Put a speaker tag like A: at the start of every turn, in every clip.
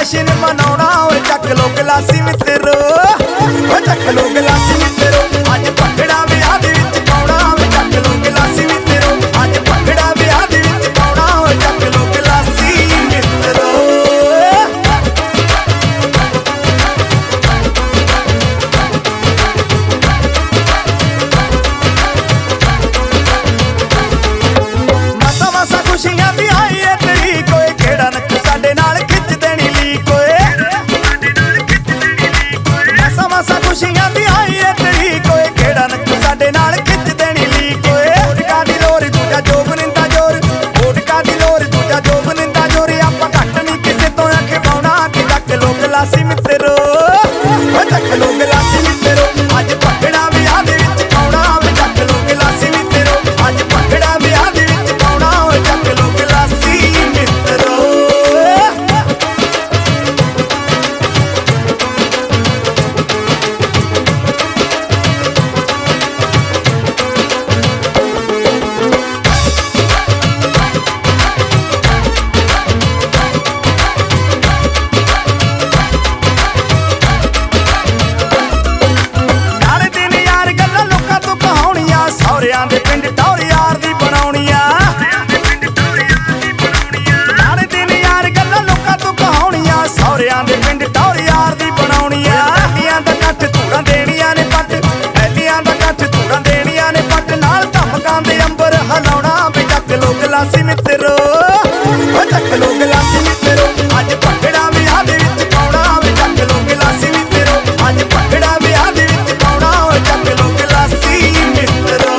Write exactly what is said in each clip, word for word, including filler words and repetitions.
A: जशन मनाउणा ओए चक लो गलासी मित्रो ओ चक लो गलासी मित्रो अज भंगड़ा विआह दे विच पाउणा ओए चक लो गलासी मित्रो अज भंगड़ा विआह दे विच पाउणा ओए चक लो गलासी मित्रो। खुशियां दी आई है तेरी कोई केड़ा नक साडे नाल खिच देनी ली कोई मासा मासा खुशियां दी आई है तेरी कोई केड़ा नक साडे नाल खिच देनी ली कोई ओडका दी लोर दूजा जोग निंदा जोर ओडका दी लोर दूजा जोग निंदा जोर आपां घट नहीं किसे तो अख पाउणा कि चक लो गलासी मित्रो ओ चक लो गलासी मित्रो अज भंगड़ा विआह दे विच पाउणा वे चक लो गलासी मित्रो अज भंगड़ा विआह दे विच पाउणा वे चक लो गलासी मित्रो। नाले दिन यार गल्लां लोकां तों कहाउणियां सौरियां दे पिंड टौर यार दी बनाउणियां नाले दिन यार गल्लां लोकां तों कहाउणियां सौरियां दे पिंड टौर यार दी बनाउणियां ऐलियां दा कट्ठ धूड़ां देणियां ने पट ऐलियां दा कट्ठ धूड़ां देणियां ने पट नाल धमकां दे अंबर हलाउणा वे चक लो गलासी मित्रो ओ चक लो गलासी मित्रो अज भंगड़ा विआह दे विच पाउणा वे चक लो गलासी मित्रो अज भंगड़ा विआह दे विच पाउणा वे चक लो गलासी मित्रो।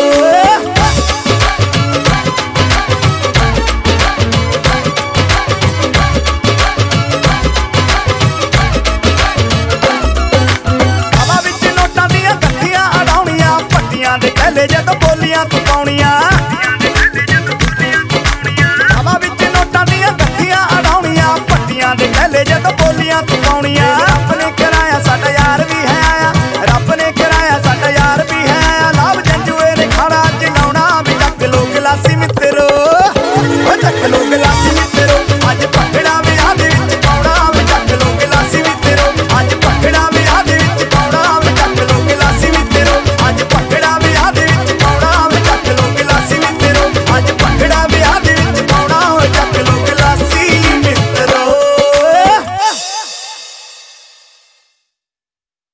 A: हवा विच नोटां दीयां गत्तियां अड़ाउणियां पट्टियां दे थैले जदों बोलियां तूं पाउणियां हवा विच नोटां दीयां गत्तियां अड़ाउणियां पट्टियां दे थैले जदों बोलियां तूं पाउणियां